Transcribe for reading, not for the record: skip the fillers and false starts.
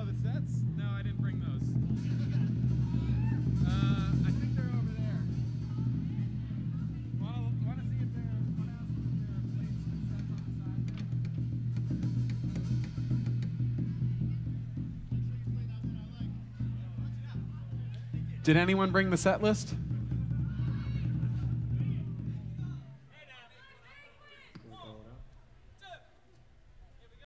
Oh, the sets? No, I didn't bring those. I think they're over there. Want to see if they're? Want to ask them if there are plates and sets on the side there? Did anyone bring the set list?